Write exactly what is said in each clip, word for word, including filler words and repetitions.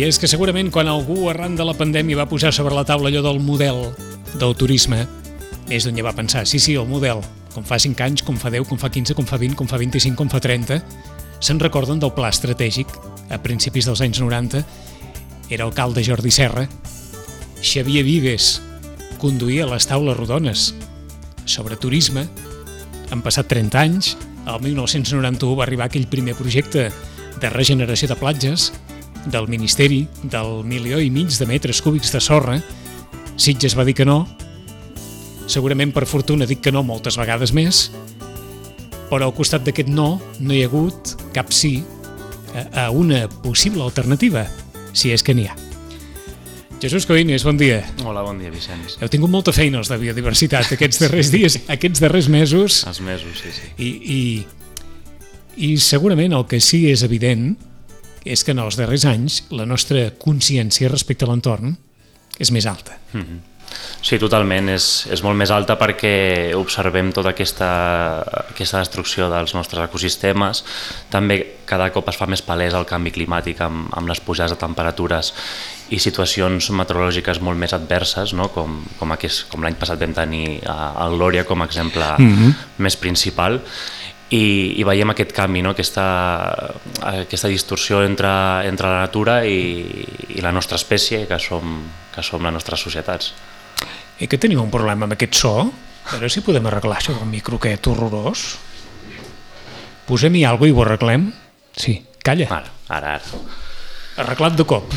I és que segurament quan algú arran de la pandèmia va posar sobre la taula allò del model del turisme, és d'on ja va pensar, sí, sí, el model, com fa cinc anys, com fa deu, com fa quinze, com fa vint, com fa vint-i-cinc, com fa trenta, se'n recorden del pla estratègic a principis dels anys noranta, era alcalde Jordi Serra, Xavier Vives conduïa les taules rodones sobre turisme, han passat trenta anys, el mil nou-cents noranta-u va arribar aquell primer projecte de regeneració de platges, del Ministeri, del milió i mig de metres cúbics de sorra. Sitges va dir que no, segurament per fortuna dic que no moltes vegades més, però al costat d'aquest no, no hi ha hagut cap sí a una possible alternativa, si és que n'hi ha. Jesús Coines, bon dia. Hola, bon dia, Vicenç. Heu tingut molta feina els de biodiversitat aquests darrers dies, aquests darrers mesos. Els mesos, sí, sí. I, i, i segurament el que sí és evident és que en els darrers anys la nostra consciència respecte a l'entorn és més alta. Mm-hmm. Sí, totalment, és, és molt més alta perquè observem tota aquesta, aquesta destrucció dels nostres ecosistemes. També cada cop es fa més palès el canvi climàtic amb, amb les pujades de temperatures i situacions meteorològiques molt més adverses, no? com, com, aquest, com l'any passat vam tenir a Glòria com a exemple mm-hmm. més principal. I, i veiem aquest canvi, no? aquesta, aquesta distorsió entre, entre la natura i, i la nostra espècie, que som, que som les nostres societats. I que tenim un problema amb aquest so? A veure si podem arreglar això del micro aquest horrorós. Posem-hi alguna cosa i ho arreglem? Sí, calla. Ara, ara, ara. Arreglat de cop.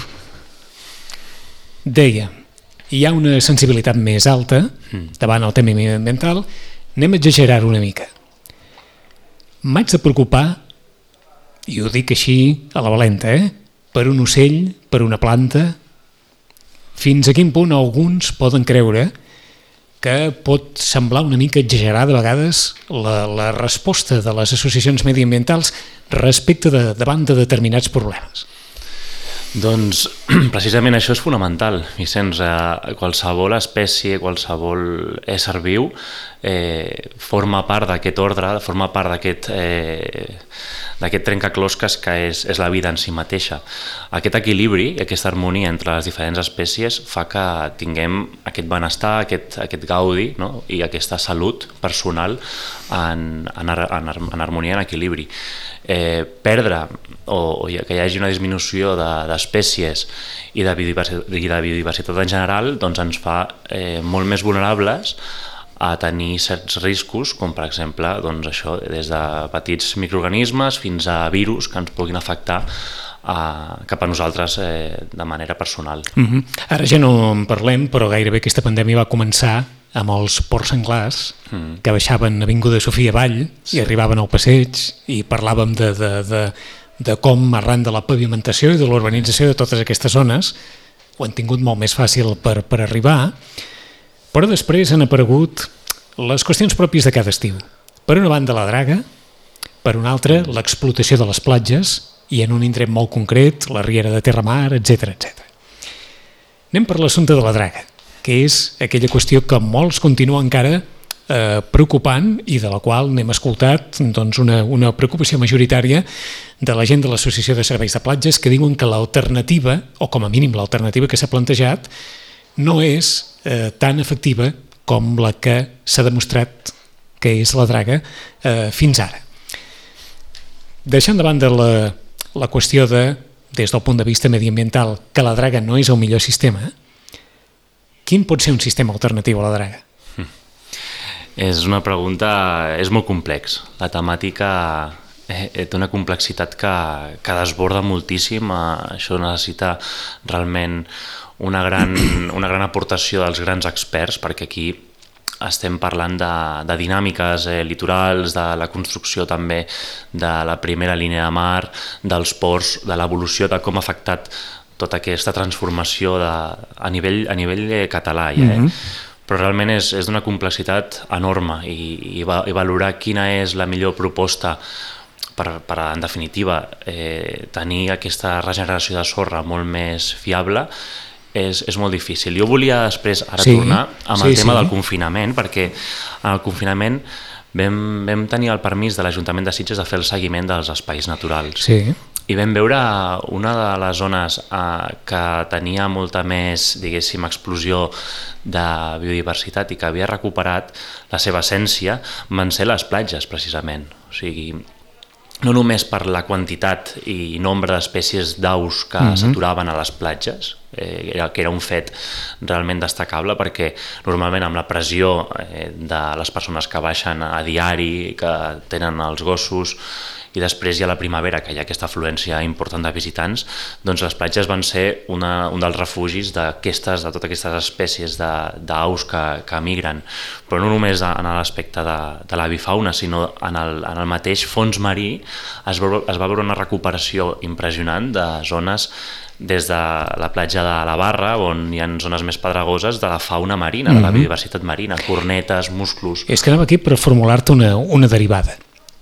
Deia, hi ha una sensibilitat més alta davant el tema ambiental, anem a exagerar una mica. M'haig de preocupar, i ho dic així a la valenta, eh? per un ocell, per una planta. Fins a quin punt alguns poden creure que pot semblar una mica exagerada a vegades la, la resposta de les associacions mediambientals respecte de, davant de determinats problemes? Doncs precisament això és fonamental, Vicenç. Qualsevol espècie, qualsevol ésser viu eh, forma part d'aquest ordre, forma part d'aquest eh, d'aquest trencaclosques que és, és la vida en si mateixa. Aquest equilibri, aquesta harmonia entre les diferents espècies fa que tinguem aquest benestar, aquest, aquest gaudi, no? I aquesta salut personal en, en, en, en harmonia, en equilibri. Eh, perdre o, o que hi hagi una disminució d'espècies de, i, de i de biodiversitat en general doncs ens fa eh, molt més vulnerables a tenir certs riscos, com per exemple doncs això, des de petits microorganismes fins a virus que ens puguin afectar a, cap a nosaltres eh, de manera personal. Mm-hmm. Ara ja no en parlem, però gairebé aquesta pandèmia va començar amb els porcs senglars mm. que baixaven Avinguda Sofia avall sí. i arribaven al passeig i parlàvem de, de, de, de com arran de la pavimentació i de l'urbanització de totes aquestes zones ho han tingut molt més fàcil per, per arribar, però després han aparegut les qüestions pròpies de cada estiu. Per una banda la draga, per una altra l'explotació de les platges i en un indret molt concret, la Riera de Terramar, etcètera etcètera. Anem per l'assumpte de la draga, que és aquella qüestió que molts continuen encara eh, preocupant i de la qual n'hem escoltat doncs, una, una preocupació majoritària de la gent de l'Associació de Serveis de Platges que diuen que l'alternativa, o com a mínim l'alternativa que s'ha plantejat, no és eh, tan efectiva com la que s'ha demostrat que és la draga eh, fins ara. Deixant de banda la, la qüestió de, des del punt de vista mediambiental, que la draga no és el millor sistema, quin pot ser un sistema alternatiu a la draga? Mm. És una pregunta, és molt complex. La temàtica eh, té una complexitat que, que desborda moltíssim. Això necessita realment una gran, una gran aportació dels grans experts, perquè aquí estem parlant de, de dinàmiques eh, litorals, de la construcció també de la primera línia de mar, dels ports, de l'evolució de com ha afectat tota aquesta transformació de, a nivell, a nivell català, ja, eh? Mm-hmm. Però realment és, és d'una complexitat enorme i, i, va, i valorar quina és la millor proposta per, per en definitiva, eh, tenir aquesta regeneració de sorra molt més fiable és, és molt difícil. Jo volia després ara sí, tornar amb sí, el tema sí. del confinament, perquè en el confinament vam, vam tenir el permís de l'Ajuntament de Sitges de fer el seguiment dels espais naturals. Sí. i vam veure una de les zones eh, que tenia molta més, diguéssim, explosió de biodiversitat i que havia recuperat la seva essència van ser les platges, precisament. O sigui, no només per la quantitat i nombre d'espècies d'aus que mm-hmm. s'aturaven a les platges, eh, que era un fet realment destacable, perquè normalment amb la pressió eh, de les persones que baixen a diari, que tenen els gossos, i després hi ha la primavera, que hi ha aquesta afluència important de visitants, doncs les platges van ser una, un dels refugis d'aquestes, de totes aquestes espècies d'aus que, que migren, però no només en l'aspecte de, de l'avifauna, sinó en el, en el mateix fons marí es, veu, es va veure una recuperació impressionant de zones des de la platja de la Barra, on hi ha zones més pedregoses, de la fauna marina, mm-hmm. de la biodiversitat marina, cornetes, musclos... És que anava aquí per formular-te una, una derivada.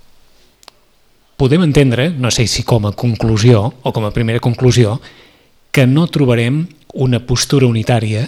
Podem entendre, no sé si com a conclusió o com a primera conclusió, que no trobarem una postura unitària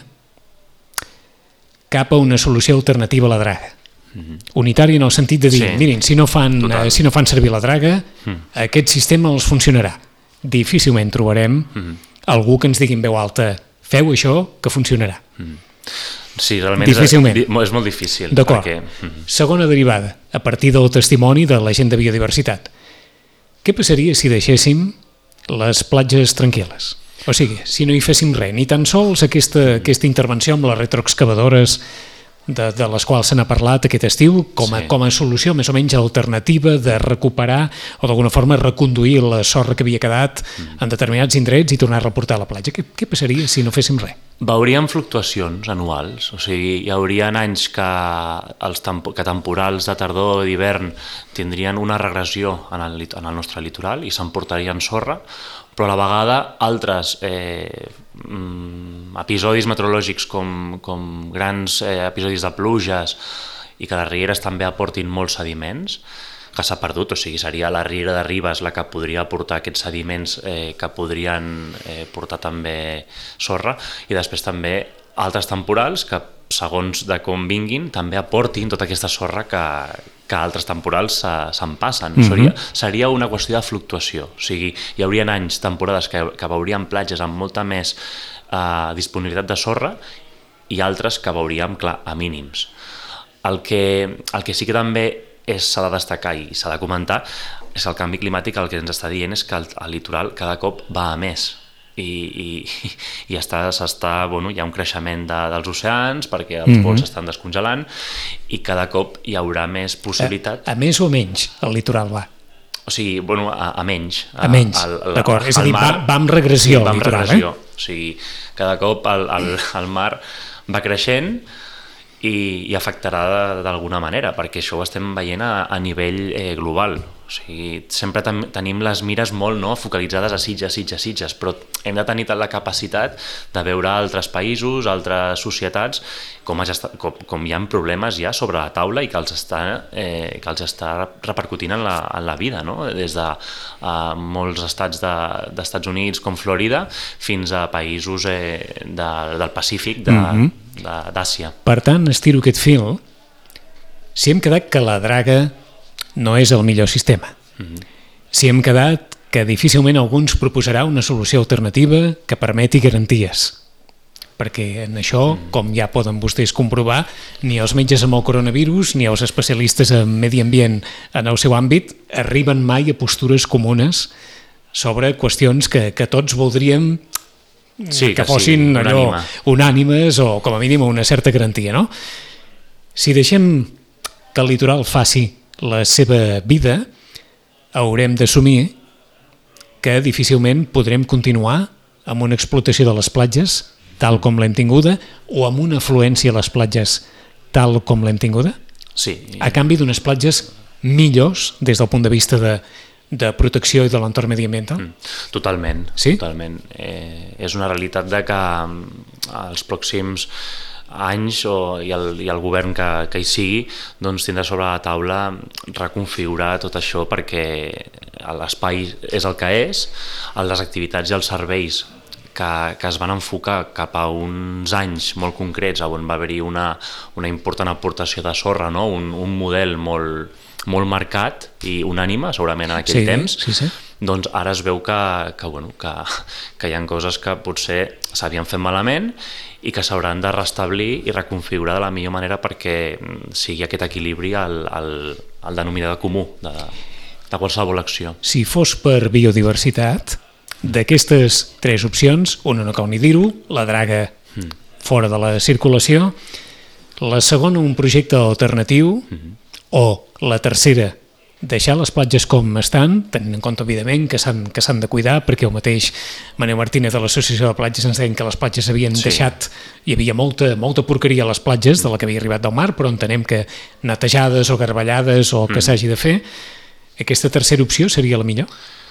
cap a una solució alternativa a la draga. Mm-hmm. Unitària en el sentit de dir, sí, mirin, si no, fan, eh, si no fan servir la draga, mm. aquest sistema els funcionarà. Difícilment trobarem mm-hmm. algú que ens digui en veu alta, feu això que funcionarà. Mm. Sí, realment Difícilment. És, és molt difícil. D'acord. Perquè... Mm-hmm. Segona derivada, a partir del testimoni de la gent de biodiversitat. Què passaria si deixéssim les platges tranquil·les? O sigui, si no hi féssim res, ni tan sols aquesta, aquesta intervenció amb les retroexcavadores de, de les quals se n'ha parlat aquest estiu com a, sí. com a solució més o menys alternativa de recuperar o d'alguna forma reconduir la sorra que havia quedat mm. en determinats indrets i tornar a reportar a la platja. Què, què passaria si no féssim res? Veuríem fluctuacions anuals, o sigui, hi haurien anys que, els tempo, que temporals de tardor i d'hivern tindrien una regressió en el, en el nostre litoral i s'emportarien sorra, però a la vegada altres eh, episodis meteorològics com, com grans eh, episodis de pluges i que les rieres també aportin molts sediments, que s'ha perdut, o sigui, seria la riera de Ribes la que podria aportar aquests sediments eh, que podrien eh, portar també sorra, i després també altres temporals que, segons de com vinguin, també aportin tota aquesta sorra que, que altres temporals se'n passen. Mm-hmm. seria, seria una qüestió de fluctuació, o sigui, hi haurien anys, temporades que, que veuríem platges amb molta més eh, disponibilitat de sorra i altres que veuríem, clar, a mínims. El que, el que sí que també s'ha de destacar i s'ha de comentar és que el canvi climàtic el que ens està dient és que el, el litoral cada cop va a més i, i, i està, s'està, bueno, hi ha un creixement de, dels oceans perquè els pols mm-hmm. estan descongelant i cada cop hi haurà més possibilitat. A, a més o menys el litoral va? O sigui, bueno, a, a menys. A, a menys, d'acord. És a dir, mar, va, va amb regressió sí, el litoral, regressió. Eh? O sigui, cada cop el, el, el mar va creixent i, i afectarà d'alguna manera, perquè això ho estem veient a, a nivell eh, global. O sigui, sempre ten, tenim les mires molt no, focalitzades a Sitges, Sitges, Sitges, però hem de tenir la capacitat de veure altres països, altres societats, com, està, com, com hi ha problemes ja sobre la taula i que els està, eh, que els està repercutint en la, en la vida, no? Des de eh, molts estats de, d'Estats Units com Florida fins a països eh, de, del Pacífic, de, mm-hmm. d'Àsia. Per tant, estiro aquest fil, si hem quedat que la draga no és el millor sistema. Mm-hmm. Si hem quedat que difícilment alguns proposarà una solució alternativa que permeti garanties. Perquè en això, mm. com ja poden vostès comprovar, ni els metges amb el coronavirus ni els especialistes en medi ambient en el seu àmbit arriben mai a postures comunes sobre qüestions que, que tots voldríem sí, que, que fossin sí, allò, unànimes o com a mínim una certa garantia. No? Si deixem que el litoral faci la seva vida, haurem d'assumir que difícilment podrem continuar amb una explotació de les platges tal com l'hem tinguda o amb una afluència a les platges tal com l'hem tinguda, sí. a canvi d'unes platges millors des del punt de vista de, de protecció i de l'entorn mediambiental? Mm, totalment, sí? totalment. Eh, és una realitat de que els pròxims anys o, i, el, i el govern que, que hi sigui doncs tindrà sobre la taula reconfigurar tot això perquè l'espai és el que és, les activitats i els serveis que, que es van enfocar cap a uns anys molt concrets on va haver-hi una, una important aportació de sorra, no? un, un model molt, molt marcat i unànime segurament en aquell sí, temps, sí, sí. doncs ara es veu que, que, bueno, que, que hi ha coses que potser s'havien fet malament i que s'hauran de restablir i reconfigurar de la millor manera perquè sigui aquest equilibri al, al, al denominador comú de, de qualsevol acció. Si fos per biodiversitat, d'aquestes tres opcions, una no cal ni dir-ho, la draga mm. fora de la circulació, la segona un projecte alternatiu mm-hmm. o la tercera deixar les platges com estan, tenint en compte evidentment que s'han que s'han de cuidar, perquè el mateix Manel Martínez de l'Associació de Platges ens deien que les platges havien sí. deixat, hi havia molta, molta porqueria a les platges de la que havia arribat del mar, però entenem que netejades o garballades o que mm. s'hagi de fer. Aquesta tercera opció seria la millor?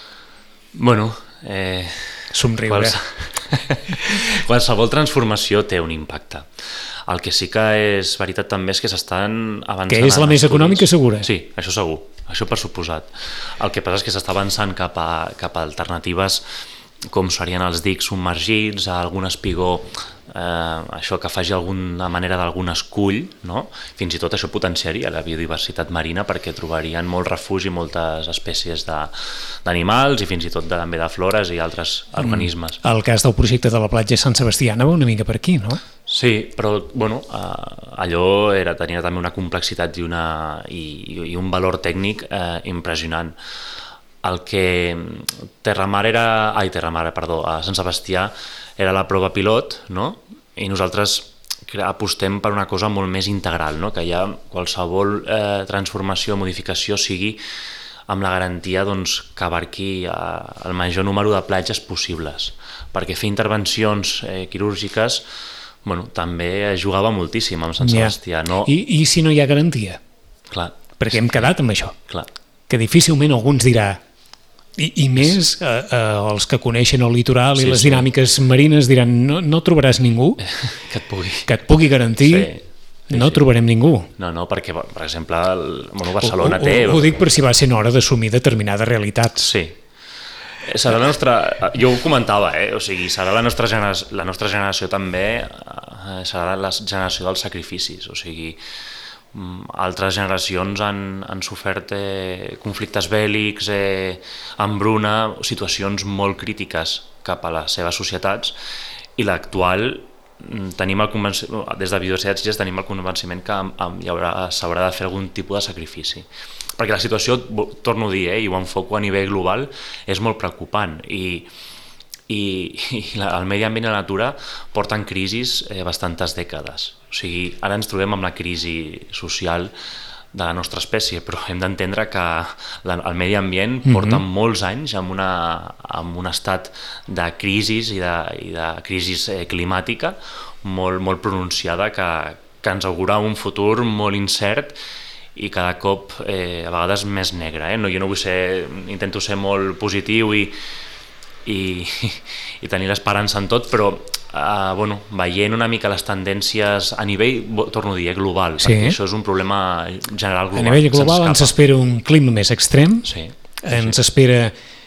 Bueno, eh, somriure. Quals... qualsevol transformació té un impacte. El que sí que és veritat també és que s'estan avançant... Que és la més estudis. Econòmica, segura? Sí, això segur, això per suposat. El que passa és que s'està avançant cap a, cap a alternatives com serien els dics submergits, algun espigó, eh, això que faci alguna manera d'algun escull, no? Fins i tot això potenciaria la biodiversitat marina perquè trobarien molt refugi, moltes espècies d'animals i fins i tot de, també de flores i altres mm. organismes. El cas del projecte de la platja Sant Sebastià anava una mica per aquí, no? Sí, però bueno, eh, allò era, tenia també una complexitat i, una, i, i un valor tècnic eh, impressionant. El que Terramar era... Ai, Terramar, perdó, a Sant Sebastià era la prova pilot, no? I nosaltres apostem per una cosa molt més integral, no? Que hi ha qualsevol eh, transformació, modificació sigui amb la garantia doncs, que abarqui eh, el major número de platges possibles, perquè fer intervencions eh, quirúrgiques bueno, també jugava moltíssim amb Sant Sebastià. No... I, I si no hi ha garantia? Clar. Perquè hem quedat amb això. Clar. Que difícilment alguns dirà, i, i més eh, eh, els que coneixen el litoral sí, i les sí. dinàmiques marines diran no, no trobaràs ningú que et pugui, que et pugui garantir, sí, sí, no sí. trobarem ningú. No, no, perquè, per exemple, el, bueno, Barcelona ho, té... Ho, ho dic per si va ser hora d'assumir determinades realitats. Sí. Serà la nostra... Jo ho comentava, eh? O sigui, serà la nostra, generació, la nostra generació també, eh, serà la generació dels sacrificis, o sigui, altres generacions han, han sofert eh, conflictes bèl·lics, eh, hambruna, situacions molt crítiques cap a les seves societats, i l'actual tenim el convenciment, des de Biodiversitat Sitges tenim el convenciment que s'haurà de fer algun tipus de sacrifici. Perquè la situació, torno a dir, eh, i ho enfoco a nivell global, és molt preocupant i, i, i la, el medi ambient i la natura porten crisis eh, bastantes dècades. O sigui, ara ens trobem amb la crisi social de la nostra espècie, però hem d'entendre que la, el medi ambient porta mm-hmm. molts anys en, una, en un estat de crisi i de, i de crisi eh, climàtica molt, molt pronunciada que, que ens augura un futur molt incert i cada cop eh, a vegades més negre. Eh? No, jo no vull ser, intento ser molt positiu i, i, i tenir l'esperança en tot, però eh, bueno, veient una mica les tendències a nivell, torno a dir, eh, global, sí. perquè això és un problema general global. A nivell global ens espera un clima més extrem, sí, sí, ens sí. espera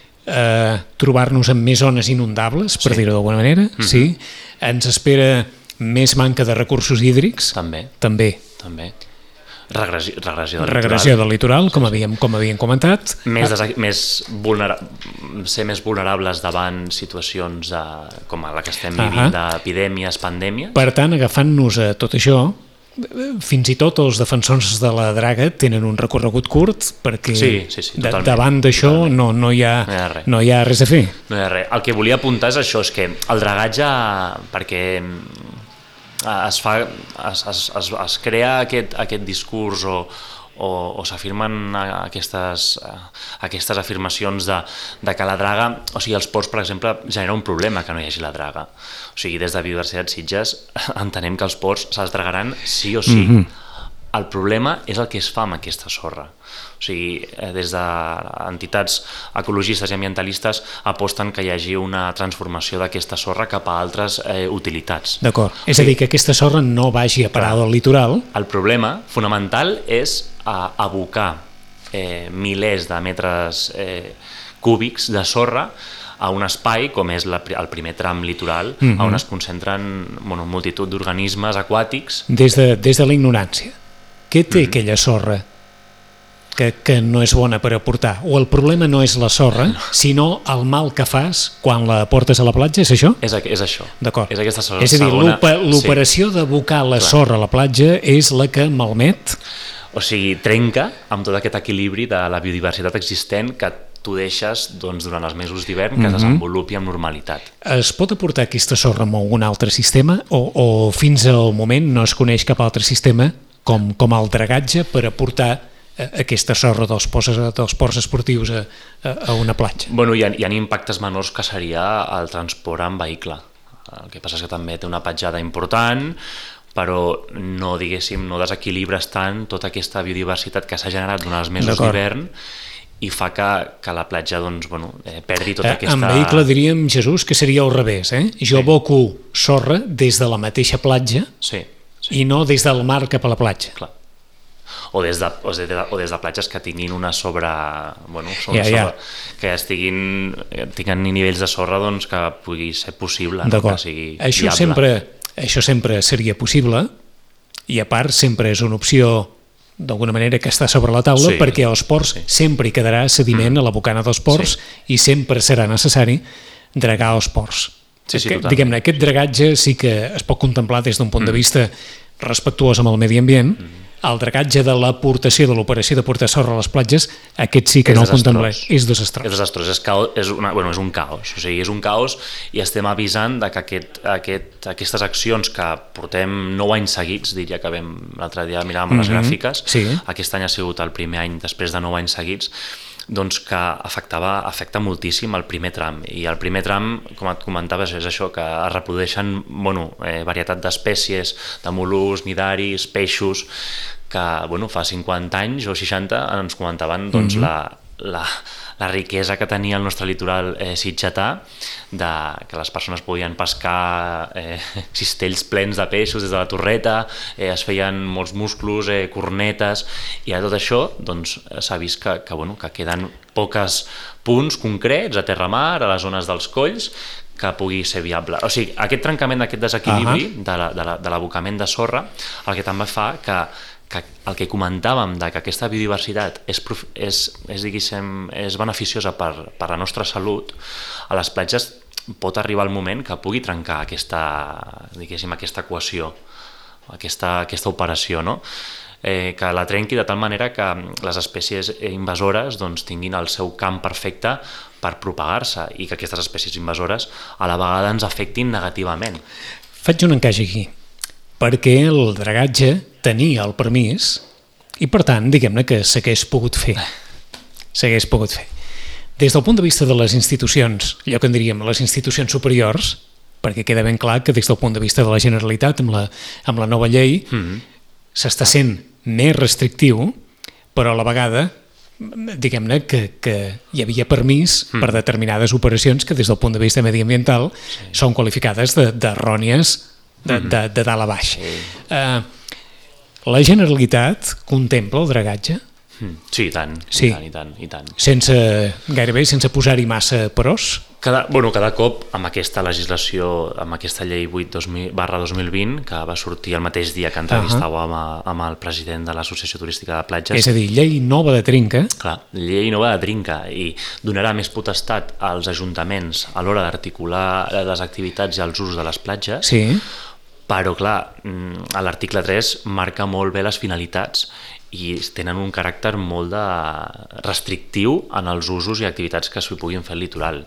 eh, trobar-nos amb més zones inundables, per sí. dir-ho d'alguna manera, mm-hmm. sí. ens espera més manca de recursos hídrics, també, també. també. Regressió, regressió del regressió litoral, del litoral com, havíem, com havíem comentat. Més, des, més vulnera, ser més vulnerables davant situacions de, com la que estem vivint, uh-huh. d'epidèmies, pandèmies. Per tant, agafant-nos a tot això, fins i tot els defensors de la draga tenen un recorregut curt perquè sí, sí, sí, de, davant d'això no, no, hi ha, no, hi ha res. no hi ha res a fer. No hi ha res. El que volia apuntar és això, és que el dragatge, perquè es, fa, es, es, es, es crea aquest, aquest discurs o, o, o s'afirmen aquestes, aquestes afirmacions de, de que la draga, o sigui, els ports, per exemple, genera un problema que no hi hagi la draga. O sigui, des de Biodiversitat Sitges entenem que els ports se'ls dragaran sí o sí. Mm-hmm. El problema és el que es fa amb aquesta sorra. O sigui, des d'entitats ecologistes i ambientalistes aposten que hi hagi una transformació d'aquesta sorra cap a altres eh, utilitats. D'acord. És a dir, que aquesta sorra no vagi a parar al litoral. El problema fonamental és a abocar eh, milers de metres eh, cúbics de sorra a un espai com és la, el primer tram litoral, mm-hmm. on es concentren bueno, multitud d'organismes aquàtics. Des de, des de la ignorància. Què té mm-hmm. aquella sorra? que, que no és bona per aportar, o el problema no és la sorra, no. sinó el mal que fas quan la portes a la platja, és això? És, és això. D'acord. És aquesta sorra. És a dir, l'operació sí. d'abocar la Clar. sorra a la platja és la que malmet. O sigui, trenca amb tot aquest equilibri de la biodiversitat existent que tu deixes doncs, durant els mesos d'hivern que mm-hmm. es desenvolupi amb normalitat. Es pot aportar aquesta sorra amb algun altre sistema o, o fins al moment no es coneix cap altre sistema com, com el dragatge per aportar aquesta sorra dels ports, dels ports esportius a, a una platja? Bueno, hi ha, hi ha impactes menors que seria el transport en vehicle. El que passa és que també té una petjada important, però no, diguéssim, no desequilibres tant tota aquesta biodiversitat que s'ha generat durant els mesos d'hivern i fa que, que la platja doncs, bueno, eh, perdi tota eh, aquesta... En vehicle diríem, Jesús, que seria al revés. Eh? Jo sí. aboco sorra des de la mateixa platja sí, sí. i no des del mar cap a la platja. Clar. O des, de, o, des de, o des de platges que tinguin una sobre... Bueno, sobre, ja, ja. sobre que estiguin, tinguin nivells de sorra doncs, que pugui ser possible, no? Que sigui això viable. Sempre, això sempre seria possible i a part sempre és una opció d'alguna manera que està sobre la taula sí, perquè als ports sí. sempre hi quedarà sediment mm. a la bocana dels ports sí. i sempre serà necessari dragar els ports. Sí, sí, diguem-ne, aquest dragatge sí que es pot contemplar des d'un punt mm. de vista respectuós amb el medi ambient. Mm. El dragatge de l'aportació de l'operació de portar sorra a les platges, aquest sí que és no el contemplem. És desastrós. És desastrós, és, caos, és, una, bueno, és un caos, o sigui, és un caos i estem avisant de que aquest, aquest, aquestes accions que portem nou anys seguits, diria que vam l'altre dia miràvem mm-hmm. les gràfiques, sí. aquest any ha sigut el primer any després de nou anys seguits, doncs que afectava, afecta moltíssim el primer tram. I el primer tram, com et comentaves, és això, que es reprodueixen bueno, eh, varietat d'espècies, de mol·luscs, nidaris, peixos, que bueno, fa cinquanta anys o seixanta ens comentaven doncs, mm-hmm. la, la, la riquesa que tenia el nostre litoral eh, sitgetà, de, que les persones podien pescar eh, cistells plens de peixos des de la torreta, eh, es feien molts musclos, eh, cornetes, i a tot això doncs, s'ha vist que, que, bueno, que queden pocs punts concrets a terra-mar, a les zones dels colls, que pugui ser viable. O sigui, aquest trencament d'aquest desequilibri uh-huh. de, la, de, la, de l'abocament de sorra, el que també fa que que el que comentàvem de que aquesta biodiversitat és, és, és, diguéssim, és beneficiosa per, per la nostra salut, a les platges pot arribar el moment que pugui trencar aquesta, diguéssim, aquesta equació, aquesta, aquesta operació, no? Eh, que la trenqui de tal manera que les espècies invasores doncs, tinguin el seu camp perfecte per propagar-se i que aquestes espècies invasores a la vegada ens afectin negativament. Faig un encaix aquí, perquè el dragatge tenia el permís i per tant, diguem-ne que s'hagués pogut fer. S'hagués pogut fer. Des del punt de vista de les institucions, allò que en diríem les institucions superiors, perquè queda ben clar que des del punt de vista de la Generalitat, amb la, amb la nova llei, mm-hmm. s'està sent més restrictiu, però a la vegada, diguem-ne que, que hi havia permís mm. per determinades operacions que des del punt de vista mediambiental sí. són qualificades d'errònies de, de, de dalt a baix. Sí. Uh, la Generalitat contempla el dragatge? Sí, i tant, sí. i tant, i tant, i tant. Sense, gairebé sense posar-hi massa peròs? Cada, bueno, cada cop amb aquesta legislació, amb aquesta llei vuit barra dos mil vint, que va sortir el mateix dia que entrevistàvem uh-huh. amb el president de l'Associació Turística de Platges. És a dir, llei nova de trinca. Clar, llei nova de trinca i donarà més potestat als ajuntaments a l'hora d'articular les activitats i els usos de les platges, sí. però clar, a l'article tres marca molt bé les finalitats i tenen un caràcter molt de restrictiu en els usos i activitats que s'hi puguin fer al litoral.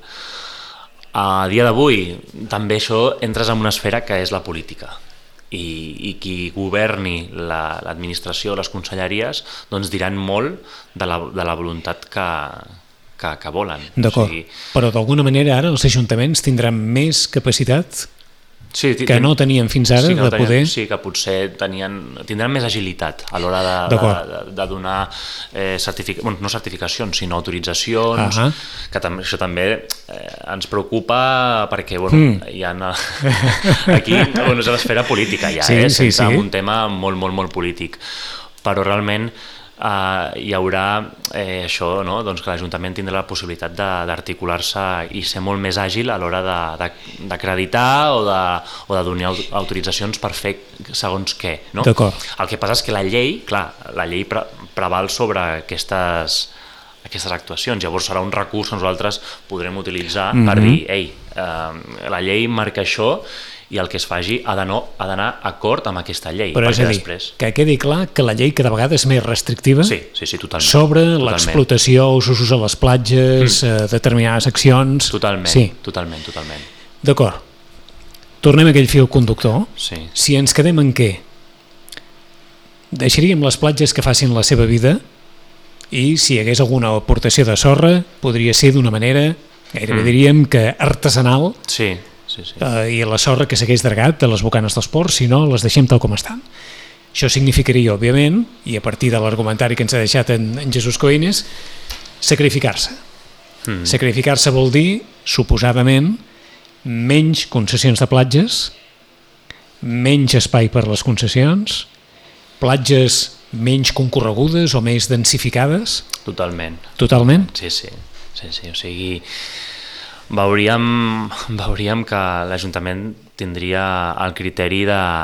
A dia d'avui també això entres en una esfera que és la política i, i qui governi la, l'administració, les conselleries, doncs diran molt de la, de la voluntat que, que, que volen. D'acord, o sigui, però d'alguna manera ara els ajuntaments tindran més capacitat sí, que no tenien fins ara sí, de tenien, poder... Sí, que potser tenien, tindran més agilitat a l'hora de, de, de donar eh, certific... bueno, no certificacions, sinó autoritzacions, uh-huh. que tam- això també eh, ens preocupa perquè bueno, mm. hi ha aquí bueno, és l'esfera política ja, sí, eh, sense sí, sí. un tema molt, molt, molt polític. Però realment Uh, hi haurà eh, això, no? doncs que l'Ajuntament tindrà la possibilitat de, d'articular-se i ser molt més àgil a l'hora de, de, d'acreditar o de, o de donar autoritzacions per fer segons què. No? D'acord. El que passa és que la llei, clar, la llei pre- preval sobre aquestes, aquestes actuacions. Llavors serà un recurs que nosaltres podrem utilitzar mm-hmm. per dir, ei, eh, la llei marca això i el que es faci ha d'anar acord amb aquesta llei. Però és a dir, després... que quedi clar que la llei cada vegada és més restrictiva sí, sí, sí, totalment, sobre l'explotació, els usos a les platges, mm. eh, determinades accions... Totalment, sí. totalment, totalment. D'acord. Tornem a aquell fil conductor. Sí. Si ens quedem en què? Deixaríem les platges que facin la seva vida i si hi hagués alguna aportació de sorra podria ser d'una manera, gairebé mm. diríem que artesanal, sí. Sí, sí. Uh, i la sorra que s'hagués dragat de les bocanes dels ports, si no, les deixem tal com estan. Això significaria, òbviament, i a partir de l'argumentari que ens ha deixat en, en Jesús Coines, sacrificar-se. Mm. Sacrificar-se vol dir, suposadament, menys concessions de platges, menys espai per les concessions, platges menys concorregudes o més densificades. Totalment. Totalment? Sí, sí. sí, sí. O sigui... Veuríem, veuríem que l'Ajuntament tindria el criteri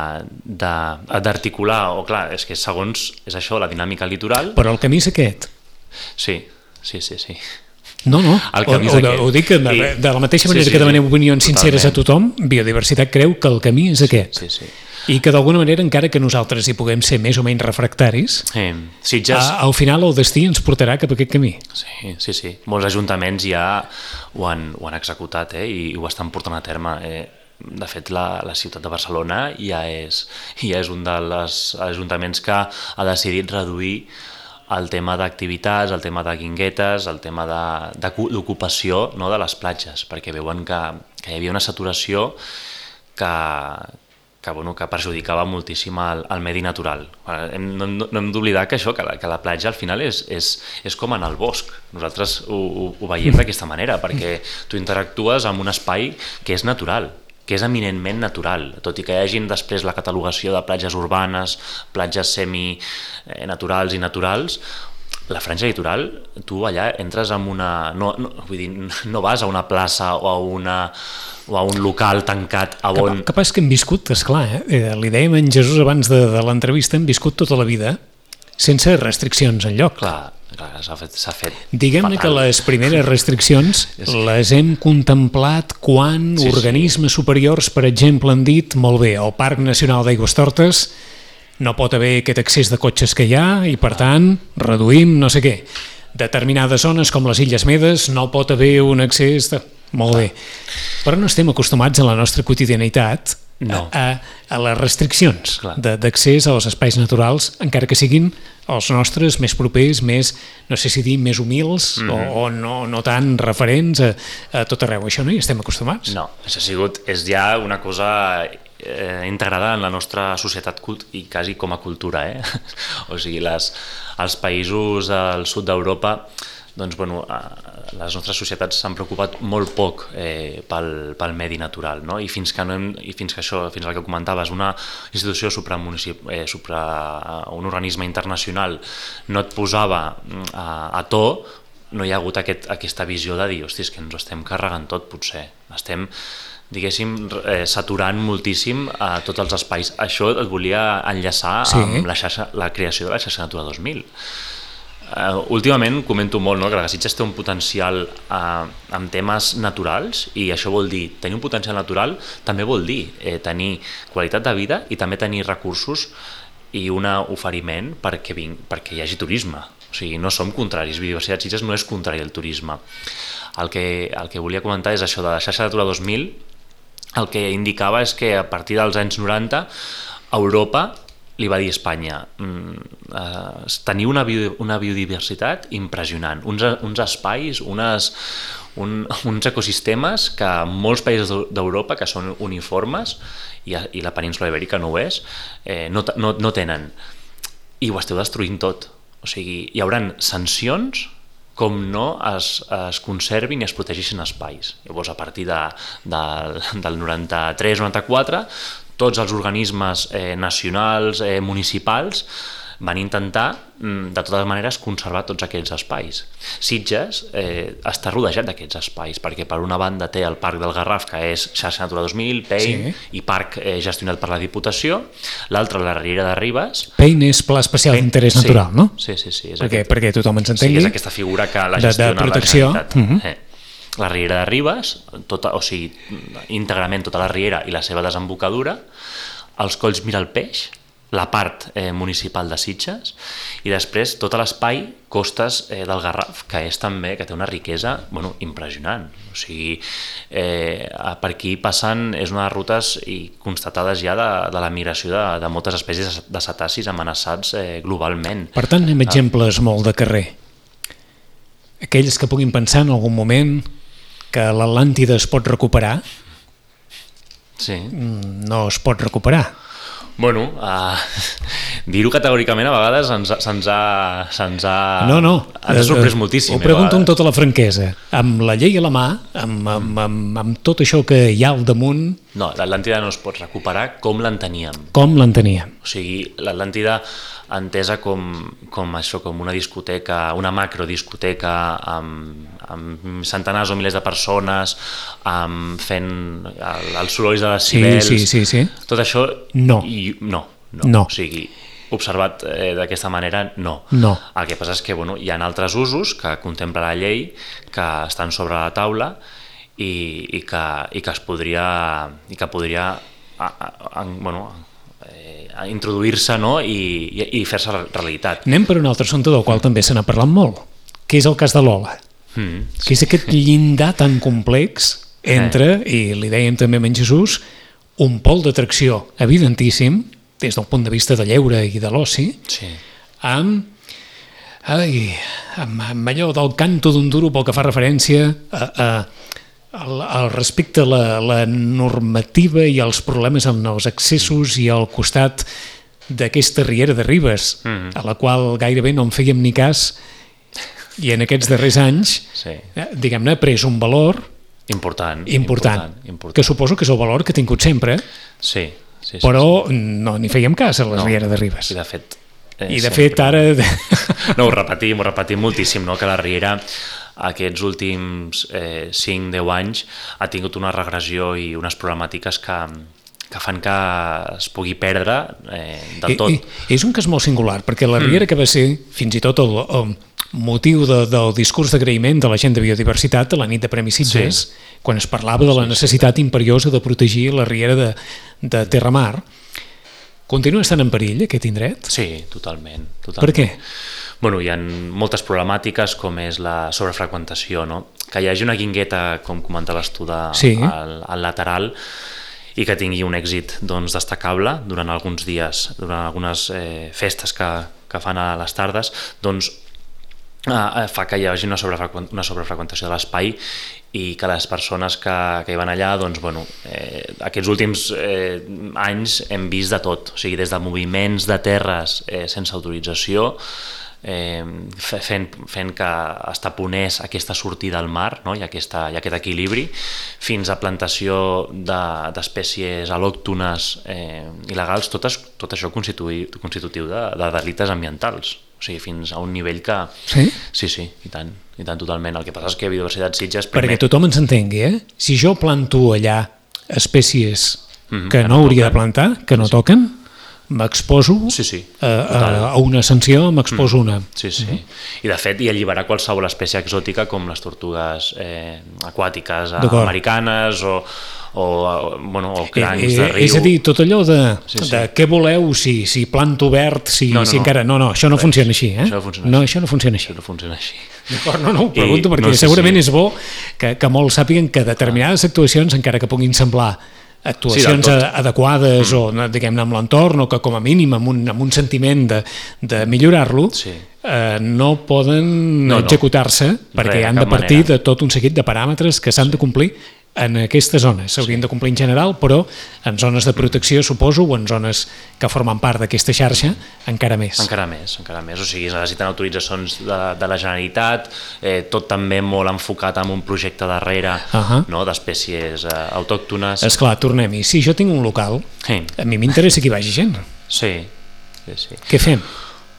d'articular, o clar, és que segons és això, la dinàmica litoral... Però el camí és aquest. Sí, sí, sí, sí. No, no, o, o, ho dic de, I, de la mateixa manera sí, sí, que demanem opinions sinceres totalment. A tothom, Biodiversitat creu que el camí és aquest. Sí, sí. I que d'alguna manera, encara que nosaltres hi puguem ser més o menys refractaris, sí. Sitges... a, al final el destí ens portarà cap a aquest camí. Sí, sí, sí. Molts ajuntaments ja ho han, ho han executat eh, i ho estan portant a terme. Eh. De fet, la, la ciutat de Barcelona ja és, ja és un dels ajuntaments que ha decidit reduir el tema d'activitats, el tema de guinguetes, el tema d'ocupació no, de les platges, perquè veuen que, que hi havia una saturació que... que, bueno, que perjudicava moltíssim el, el medi natural. No, no, no hem d'oblidar que això, que la, que la platja al final és, és, és com anar al bosc. Nosaltres ho, ho, ho veiem d'aquesta manera, perquè tu interactues amb un espai que és natural, que és eminentment natural, tot i que hi hagin després la catalogació de platges urbanes, platges semi-naturals i naturals. La franja litoral, tu allà entres en una... No, no, vull dir, no vas a una plaça o a, una, o a un local tancat a on... Cap, capaz que hem viscut, esclar, eh? Li dèiem a en Jesús abans de, de l'entrevista, hem viscut tota la vida sense restriccions enlloc. Clar, clar s'ha fet, s'ha fet Diguem-ne que les primeres restriccions les hem contemplat quan sí, organismes sí. superiors, per exemple, han dit, molt bé, el Parc Nacional d'Aigüestortes no pot haver aquest excés de cotxes que hi ha i, per tant, reduïm no sé què. Determinades zones, com les Illes Medes, no pot haver un excés de... Molt bé. Però no estem acostumats a la nostra quotidianitat no. a, a les restriccions d'accés als espais naturals, encara que siguin els nostres més propers, més, no sé si dir, més humils mm-hmm. o, o no, no tan referents a, a tot arreu. Això no hi estem acostumats. No, això ha sigut, és ja una cosa... Eh, integrada en la nostra societat i quasi com a cultura, eh? O sigui, les, els països del sud d'Europa, doncs, bueno, eh, les nostres societats s'han preocupat molt poc eh, pel, pel medi natural, no? I fins que no hem, i fins que això, fins al que comentaves, una institució supramunicip, eh, supra un organisme internacional no et posava a, a to, no hi ha hagut aquest, aquesta visió de dir, hosti, és que ens ho estem carregant tot, potser, estem diguéssim, eh, saturant moltíssim a tots els espais. Això et volia enllaçar sí. amb la, xarxa, la creació de la xarxa Natura dos mil. Uh, últimament comento molt no, que la Sitges té un potencial uh, amb temes naturals i això vol dir, tenir un potencial natural també vol dir eh, tenir qualitat de vida i també tenir recursos i un oferiment perquè, ving, perquè hi hagi turisme. O sigui, no som contraris, Biodiversitat Sitges no és contrari al turisme. El que, el que volia comentar és això de la xarxa Natura dos mil. El que indicava és que a partir dels anys noranta Europa li va dir a Espanya mm, eh, tenir una, bio, una biodiversitat impressionant, uns, uns espais, unes, un, uns ecosistemes que molts països d'Europa, que són uniformes, i, i la península ibèrica no ho és, eh, no, no, no tenen. I ho esteu destruint tot. O sigui, hi haurà sancions com no es, es conservin i es protegeixin espais. Llavors, a partir de, de, del noranta-tres noranta-quatre, tots els organismes eh, nacionals, eh, municipals, van intentar, de totes maneres, conservar tots aquells espais. Sitges eh, està rodejat d'aquests espais, perquè per una banda té el Parc del Garraf, que és xarxa Natura dos mil, Pein, sí. i parc eh, gestionat per la Diputació, l'altre la Riera de Ribes. Pein és pla especial d'interès natural, sí, no? Sí, sí, sí. És perquè, aquest, perquè tothom ens entengui. Sí, és aquesta figura que la gestiona de, de protecció. la Generalitat. Uh-huh. eh. La Riera de Ribes, tota, o sigui, íntegrament tota la riera i la seva desembocadura, els Colls Miralpeix, la part eh, municipal de Sitges, i després tot l'espai Costes eh, del Garraf, que és també, que té una riquesa bueno, impressionant. O sigui, eh, per aquí passen, és una de les rutes i constatades ja de, de la migració de, de moltes espècies de cetacis amenaçats eh, globalment. Per tant, anem exemples molt de carrer. Aquells que puguin pensar en algun moment que l'Atlàntida es pot recuperar, sí. no es pot recuperar. Bueno, uh, dir-ho categòricament a vegades se'ns, se'ns ha, se'ns ha, no, no. ens ha sorprès moltíssim. Ho pregunto amb tota la franquesa, amb la llei a la mà, amb, amb, amb, amb tot això que hi ha al damunt... No, l'Atlàntida no es pot recuperar com l'enteníem. Com l'enteníem. O sigui, l'Atlàntida entesa com, com això, com una discoteca, una macrodiscoteca amb, amb centenars o milers de persones, amb fent el, els sorolls de decibels... Sí, sí, sí, sí. Tot això... No. I, no, no. No. O sigui, observat eh, d'aquesta manera, no. No. El que passa és que bueno, hi ha altres usos que contempla la llei, que estan sobre la taula i, i, que, i que es podria... i que podria a, a, a, bueno, a introduir-se, no? I, i, i fer-se realitat. Anem per un altre assumpte del qual també se n'ha parlat molt, que és el cas de Lola, mm, sí. que és aquest llindar tan complex entre, eh. i li dèiem també amb en Jesús, un pol d'atracció evidentíssim, des del punt de vista de lleure i de l'oci, sí. amb, ai, amb, amb allò del canto d'un duro pel que fa referència a... a Al, al respecte a la, la normativa i els problemes amb els accessos i al costat d'aquesta Riera de Ribes, mm-hmm. a la qual gairebé no en fèiem ni cas, i en aquests darrers anys, sí. eh, diguem-ne, ha pres un valor important, important, important, important, que suposo que és el valor que ha tingut sempre, sí, sí, sí, però sí. no n'hi fèiem cas a la no, Riera de Ribes. I de fet, eh, I de sempre. fet ara... No, ho repetim, ho repetim moltíssim, no? Que la Riera aquests últims eh, cinc deu anys ha tingut una regressió i unes problemàtiques que, que fan que es pugui perdre eh, del tot. I, i, és un cas molt singular, perquè la Riera, mm. que va ser fins i tot el, el motiu de, del discurs d'agraïment de la gent de biodiversitat a la nit de Premi Sitges, sí. quan es parlava de la necessitat imperiosa de protegir la Riera de, de Terramar, continua estant en perill aquest indret? Sí, totalment. totalment. Per què? Bueno, hi ha moltes problemàtiques com és la sobrefreqüentació, no? Que hi hagi una guingueta, com comentaves tu, de, sí. al, al lateral i que tingui un èxit doncs, destacable durant alguns dies, durant algunes eh, festes que, que fan a les tardes, doncs eh, fa que hi hagi una, sobrefreqüent, una sobrefreqüentació de l'espai i que les persones que, que hi van allà, doncs, bueno, eh, aquests últims eh, anys hem vist de tot, o sigui, des de moviments de terres eh, sense autorització, eh, fent, fent que es taponés aquesta sortida al mar, no? I, aquesta, i aquest equilibri, fins a plantació d'espècies de, al·lòctones eh, il·legals, tot, es, tot això constituï, constitutiu de, de delictes ambientals. O sigui, fins a un nivell que... Sí? Sí, sí, i tant, i tant totalment. El que passa és que Biodiversitat Sitges... Primer... Perquè tothom ens entengui, eh? Si jo planto allà espècies mm-hmm, que, que no, no hauria de plantar, que no sí. toquen, m'exposo sí, sí, a, a, a una sanció, m'exposo mm. una. Sí, sí. Mm-hmm. I de fet, i alliberar qualsevol espècie exòtica com les tortugues eh, aquàtiques americanes o... o, bueno, o crancs eh, de riu. És a dir, tot allò de, sí, sí. de què voleu, si, si planto verd, si, no, no, si encara... No, no, això no res. funciona així, eh? Això no funciona no, així. Això no funciona així. Això no funciona així. D'acord, no, no, ho pregunto I, perquè no sé segurament si... és bo que, que molts sàpiguen que determinades actuacions, encara que puguin semblar actuacions sí, adequades mm. o, diguem-ne, amb l'entorn, o que com a mínim amb un, amb un sentiment de, de millorar-lo, sí. eh, no poden no, executar-se no. perquè Re, han de partir manera. de tot un seguit de paràmetres que s'han sí. de complir en aquestes zones. S'haurien sí. de complir en general, però en zones de protecció, suposo, o en zones que formen part d'aquesta xarxa, encara més. Encara més, encara més. O sigui, es necessiten autoritzacions de, de la Generalitat, eh, tot també molt enfocat en un projecte darrere uh-huh. no, d'espècies eh, autòctones. Esclar, tornem-hi. Si jo tinc un local, sí. a mi m'interessa que hi vagi gent. Sí, sí, sí. Què fem?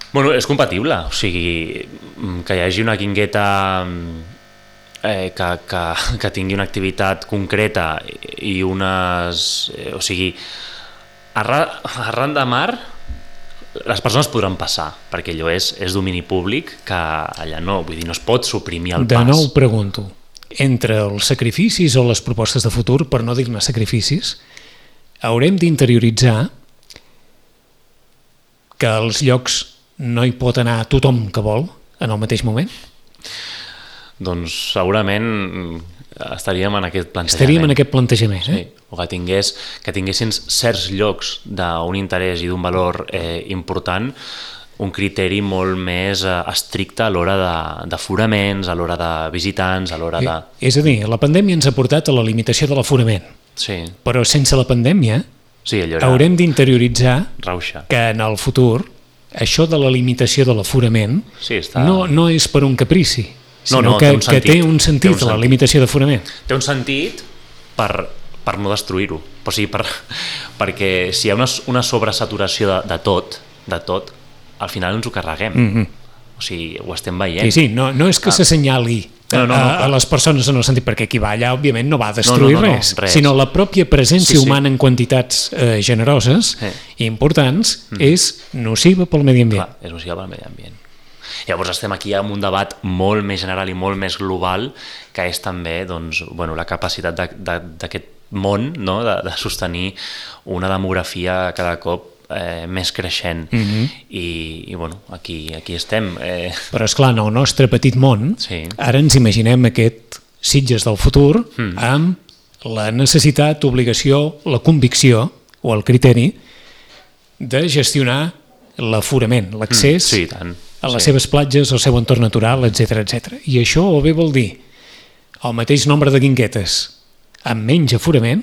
Bueno, és compatible, o sigui, que hi hagi una guingueta eh, que, que, que tingui una activitat concreta i unes... Eh, o sigui, arran, arran de mar les persones podran passar, perquè allò és, és domini públic, que allà no, vull dir, no es pot suprimir el de pas. De nou pregunto, entre els sacrificis o les propostes de futur, per no dir-ne sacrificis, haurem d'interioritzar que als llocs no hi pot anar tothom que vol en el mateix moment? Doncs segurament estaríem en aquest plantejament. Estaríem en aquest plantejament, eh? Sí, o que, tingués, que tinguessin certs llocs d'un interès i d'un valor eh, important, un criteri molt més eh, estricte a l'hora d'aforaments, a l'hora de visitants, a l'hora de... És a dir, la pandèmia ens ha portat a la limitació de l'aforament. Sí. Però sense la pandèmia sí, allò era... haurem d'interioritzar Rauxa. Que en el futur això de la limitació de l'aforament sí, està... no, no és per un caprici, sinó no, no, que, té que té un sentit, té un sentit. la limitació d'aforament. Té un sentit per, per no destruir-ho. O sigui, per, perquè si hi ha una, una sobresaturació de, de tot, de tot, al final ens ho carreguem. Mm-hmm. O sigui, ho estem veient. Sí, sí, no, no és que ah. s'assenyali no, no, no, a, a les persones en el sentit, perquè qui va allà, òbviament, no va destruir no, no, no, res, no, res, sinó la pròpia presència sí, sí. humana en quantitats eh, generoses i sí. importants mm. és nociva pel medi ambient. Clar, és nociva pel medi ambient. Llavors estem aquí amb un debat molt més general i molt més global, que és també doncs, bueno, la capacitat d'aquest món, no? de, de sostenir una demografia cada cop eh, més creixent. Mm-hmm. I, i bueno, aquí, aquí estem. Eh... Però esclar, en el nostre petit món, sí. ara ens imaginem aquest Sitges del futur mm. amb la necessitat, obligació, la convicció o el criteri de gestionar l'aforament, l'accés mm, sí, tant. a les sí. seves platges, al seu entorn natural, etcètera, etcètera. I això o bé vol dir el mateix nombre de guinguetes amb menys aforament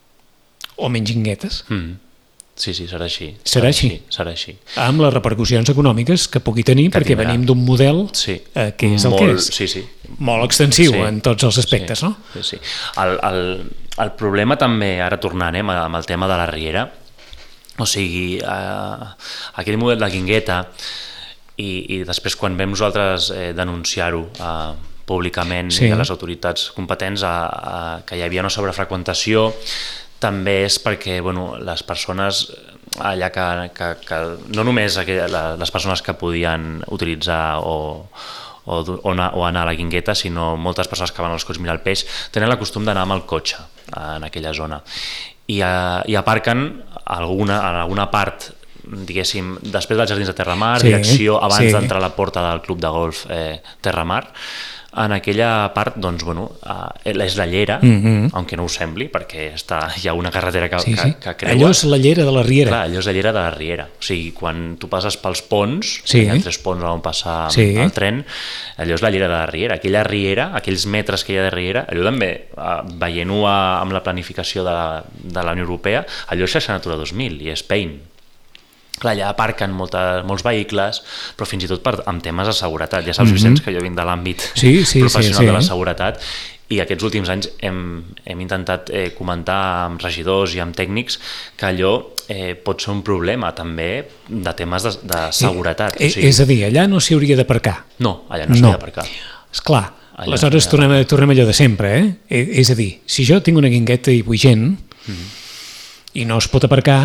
o menys guinguetes. Mm. Sí, sí, serà així. Serà, serà així. així. Serà així. Amb les repercussions econòmiques que pugui tenir, que perquè tindrà. Venim d'un model sí. eh, que és el molt, que és. Sí, sí. Molt extensiu sí. en tots els aspectes, sí. no? Sí, sí. El, el, el problema també, ara tornant eh, amb el tema de la riera, o sigui, eh, aquell model de guingueta, i, i després quan vam nosaltres eh, denunciar-ho eh, públicament sí. a les autoritats competents a, a, que hi havia una sobrefreqüentació, també és perquè bueno, les persones allà que, que, que no només les persones que podien utilitzar o, o, o, anar, o anar a la guingueta, sinó moltes persones que van als cots mirar el peix, tenen el costum d'anar amb el cotxe en aquella zona i, a, i aparquen alguna, en alguna part, diguéssim, després dels Jardins de Terramar, sí, direcció abans sí. d'entrar a la porta del club de golf eh, Terramar. En aquella part, doncs, bueno, eh, és la llera, mm-hmm. aunque no ho sembli, perquè està, hi ha una carretera que, sí, sí. que, que creua. Allò és la llera de la riera. Clar, allò és la llera de la riera. O sigui, quan tu passes pels ponts, sí. hi ha tres ponts on passa sí. el tren, allò és la llera de la riera. Aquella riera, aquells metres que hi ha de riera, allò també, eh, veient-ho amb la planificació de la, de la Unió Europea, allò és xarxa Natura dos mil i és Pein. Clar, allà aparquen molta, molts vehicles, però fins i tot per, amb temes de seguretat. Ja saps, mm-hmm. Vicenç, que jo vinc de l'àmbit sí, sí, professional sí, sí. de la seguretat, i aquests últims anys hem, hem intentat eh, comentar amb regidors i amb tècnics que allò eh, pot ser un problema també de temes de, de seguretat. Eh, o sigui, és a dir, allà no s'hi hauria d'aparcar. No, allà no s'hi hauria d'aparcar. Esclar, aleshores no tornem, tornem allò de sempre, eh? És a dir, si jo tinc una guingueta i vull gent mm-hmm. i no es pot aparcar,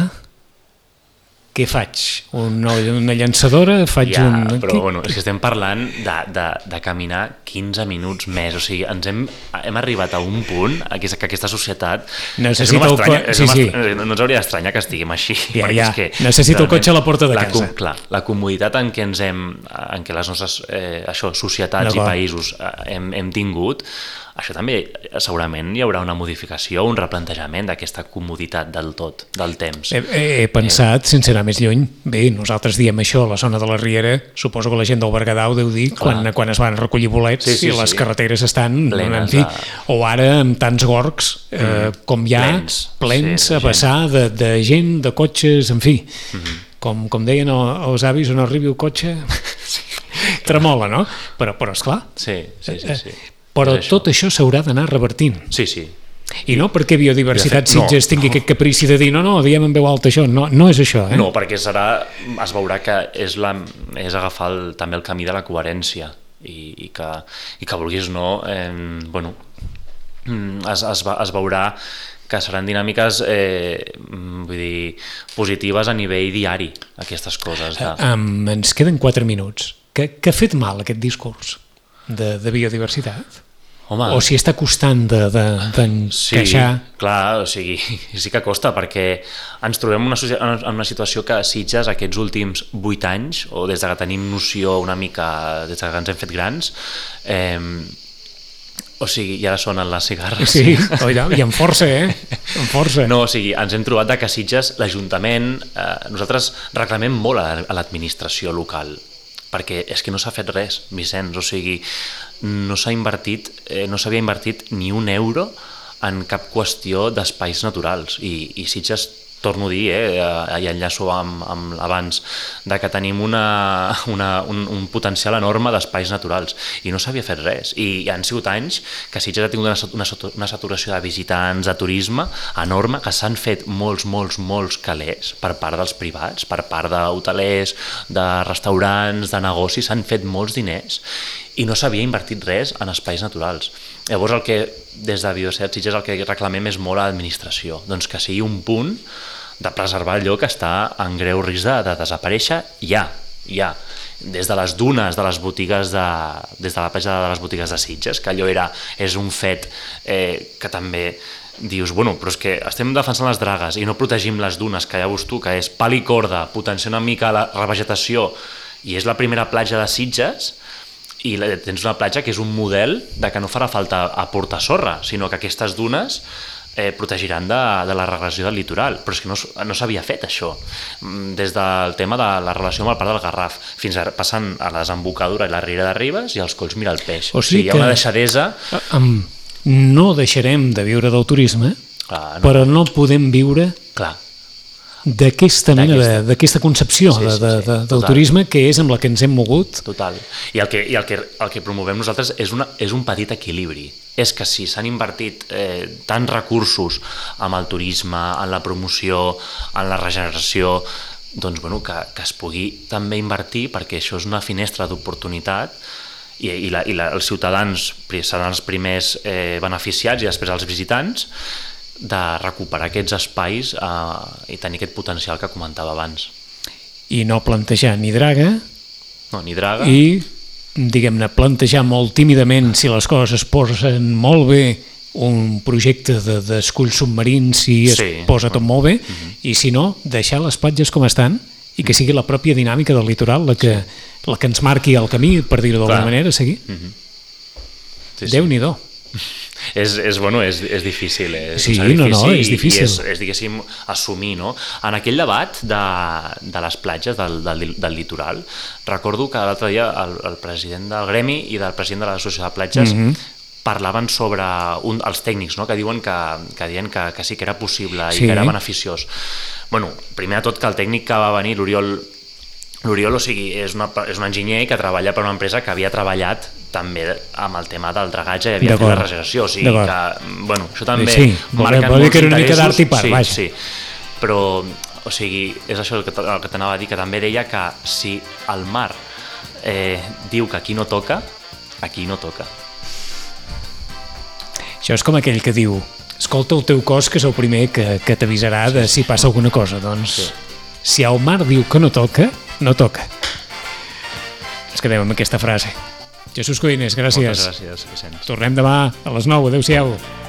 què faig? Una, una llançadora? Faig ja, un... però bueno, és que estem parlant de, de, de caminar quinze minuts més, o sigui, ens hem, hem arribat a un punt que aquesta societat necessita no, el... sí, sí. no ens hauria d'estranyar que estiguem així, ja, ja. És que necessita el cotxe a la porta de la, casa. Clar, la comoditat en què ens hem, en què les nostres eh, això, societats i països eh, hem, hem tingut, això també segurament hi haurà una modificació, un replantejament d'aquesta comoditat del tot, del temps. He, he, he pensat, eh. sense anar més lluny, bé, nosaltres diem això a la zona de la Riera, suposo que la gent del Berguedà ho deu dir, quan, quan es van recollir bolets sí, sí, i les sí. carreteres estan, plenes, en fi, de... o ara amb tants gorgs eh, mm. com hi ha, plens, plens sí, a passar de, de gent, de cotxes, en fi, mm-hmm. com, com deien els avis, on arribi el cotxe, tremola, no? Però, però esclar. Sí, sí, sí. sí. Però tot això s'haurà d'anar revertint. Sí, sí. I no perquè Biodiversitat fet, no, Sitges tingui no. aquest caprici de dir no, no, diem en veu alta això, no, no és això, eh? No, perquè serà, es veurà que és, la, és agafar el, també el camí de la coherència i, i, que, i que vulguis no, eh, bueno, es, es, es veurà que seran dinàmiques eh, vull dir, positives a nivell diari, aquestes coses. De... Um, ens queden quatre minuts. Què ha fet mal aquest discurs de, de biodiversitat? Home, o si està costant d'encaixar... Sí, clar, o sigui, sí que costa, perquè ens trobem en una, en una situació que Sitges aquests últims vuit anys, o des que tenim noció una mica, des que ens hem fet grans, eh, o sigui, i ara sonen les cigarres. Sí, oida, i amb força, eh? Amb força. No, o sigui, ens hem trobat que a Sitges, l'Ajuntament, eh, nosaltres reclamem molt a l'administració local, perquè és que no s'ha fet res, Vicenç, o sigui, no s'ha invertit, eh, no s'havia invertit ni un euro en cap qüestió d'espais naturals, i, i Sitges, torno a dir, eh, i enllaço amb, amb abans, de que tenim una, una, un, un potencial enorme d'espais naturals, i no s'havia fet res, i han sigut anys que Sitges ha tingut una, una, una saturació de visitants, de turisme enorme, que s'han fet molts, molts, molts calés per part dels privats, per part d'hotelers, de restaurants, de negocis, s'han fet molts diners, i no s'havia invertit res en espais naturals. Llavors, el que des de Biodiversitat Sitges el que reclamem és molt a l'administració, doncs que sigui un punt de preservar allò que està en greu risc de, de desaparèixer ja, ja. Des de les dunes de les botigues de, des de la platja de les botigues de Sitges, que allò era, és un fet eh, que també dius, bueno, però és que estem defensant les dragues i no protegim les dunes, que ja veus tu, que és pal i corda, potenciar una mica la revegetació, i és la primera platja de Sitges, i tens una platja que és un model de que no farà falta aportar sorra, sinó que aquestes dunes eh, protegiran de, de la regressió del litoral, però és que no, no s'havia fet això, des del tema de la relació amb el Parc del Garraf, fins a passant a la desembocadura i la Riera de Ribes i els Colls mira el peix, o sigui, o sigui hi ha una deixadesa... Um, no deixarem de viure del turisme, ah, no. Però no podem viure... Clar. d'aquesta mena, d'aquesta concepció sí, sí, de, de, de, del turisme que és amb la que ens hem mogut. Total. I el que, i el que, el que promovem nosaltres és, una, és un petit equilibri. És que si s'han invertit eh, tants recursos amb el turisme, en la promoció, en la regeneració, doncs bueno, que, que es pugui també invertir, perquè això és una finestra d'oportunitat i, i, la, i la, els ciutadans seran els primers eh, beneficiats i després els visitants, de recuperar aquests espais eh, i tenir aquest potencial que comentava abans. I no plantejar ni draga, no, ni draga. I, diguem-ne, plantejar molt tímidament, si les coses es posen molt bé, un projecte d'esculls de, submarins si es sí, posa tot molt bé, uh-huh. I si no, deixar les platges com estan i que sigui la pròpia dinàmica del litoral la que, sí. La que ens marqui el camí, per dir-ho d'alguna manera, a seguir. Uh-huh. Sí, Déu-n'hi-do. És, és, bueno, és, és difícil, és, sí, és difícil, no, no, és difícil. I és, és, diguéssim, assumir, no? En aquell debat de, de les platges del, del, del litoral, recordo que l'altre dia el, el president del Gremi i del president de l'Associació de Platges mm-hmm. parlaven sobre un, els tècnics, no? Que diuen que, que, diuen que, que sí que era possible i sí. Que era beneficiós. Bueno, primer de tot que el tècnic que va venir, l'Oriol, l'Oriol, o sigui, és, una, és un enginyer que treballa per una empresa que havia treballat també amb el tema del dragatge i havia fet la regeneració, o sigui que, bueno, això també sí, marca molts que era una mica d'art i part, sí, vaja. Sí, però, o sigui, és això el que, el que t'anava a dir, que també deia que si el mar eh, diu que aquí no toca, aquí no toca. Això és com aquell que diu, escolta el teu cos, que és el primer que, que t'avisarà de si passa alguna cosa, doncs sí. Si el mar diu que no toca, no toca. Ens quedem amb aquesta frase. Jesús Cuines, gràcies. Moltes gràcies, Vicenç. Tornem demà a les nou. Adéu-siau.